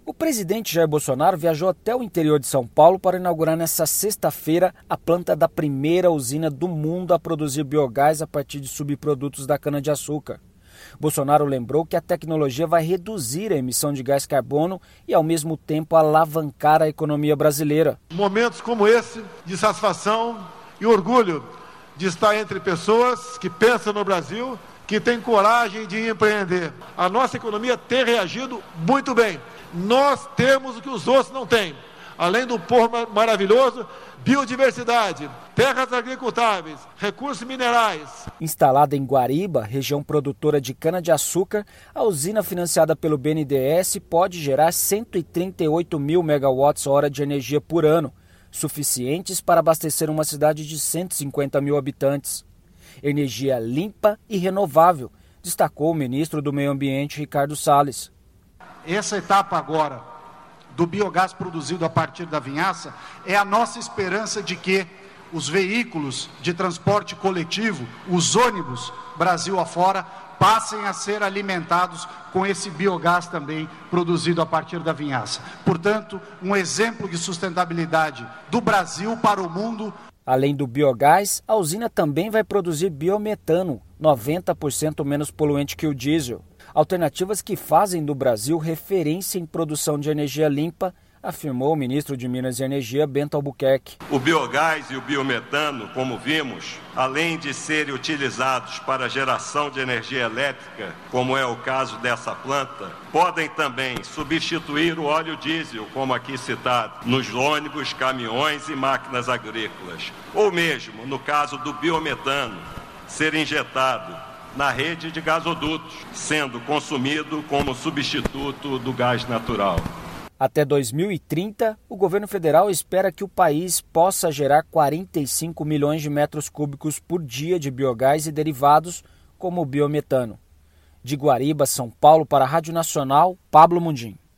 O presidente Jair Bolsonaro viajou até o interior de São Paulo para inaugurar nesta sexta-feira a planta da primeira usina do mundo a produzir biogás a partir de subprodutos da cana-de-açúcar. Bolsonaro lembrou que a tecnologia vai reduzir a emissão de gás carbono e, ao mesmo tempo, alavancar a economia brasileira. Momentos como esse, de satisfação e orgulho de estar entre pessoas que pensam no Brasil, que têm coragem de empreender. A nossa economia tem reagido muito bem. Nós temos o que os outros não têm. Além do povo maravilhoso, biodiversidade, terras agricultáveis, recursos minerais. Instalada em Guariba, região produtora de cana-de-açúcar, a usina financiada pelo BNDES pode gerar 138 mil megawatts-hora de energia por ano, suficientes para abastecer uma cidade de 150 mil habitantes. Energia limpa e renovável, destacou o ministro do Meio Ambiente, Ricardo Salles. Essa etapa agora do biogás produzido a partir da vinhaça é a nossa esperança de que os veículos de transporte coletivo, os ônibus Brasil afora, passem a ser alimentados com esse biogás também produzido a partir da vinhaça. Portanto, um exemplo de sustentabilidade do Brasil para o mundo. Além do biogás, a usina também vai produzir biometano, 90% menos poluente que o diesel. Alternativas que fazem do Brasil referência em produção de energia limpa, afirmou o ministro de Minas e Energia, Bento Albuquerque. O biogás e o biometano, como vimos, além de serem utilizados para a geração de energia elétrica, como é o caso dessa planta, podem também substituir o óleo diesel, como aqui citado, nos ônibus, caminhões e máquinas agrícolas. Ou mesmo, no caso do biometano, ser injetado na rede de gasodutos, sendo consumido como substituto do gás natural. Até 2030, o governo federal espera que o país possa gerar 45 milhões de metros cúbicos por dia de biogás e derivados, como o biometano. De Guariba, São Paulo, para a Rádio Nacional, Pablo Mundim.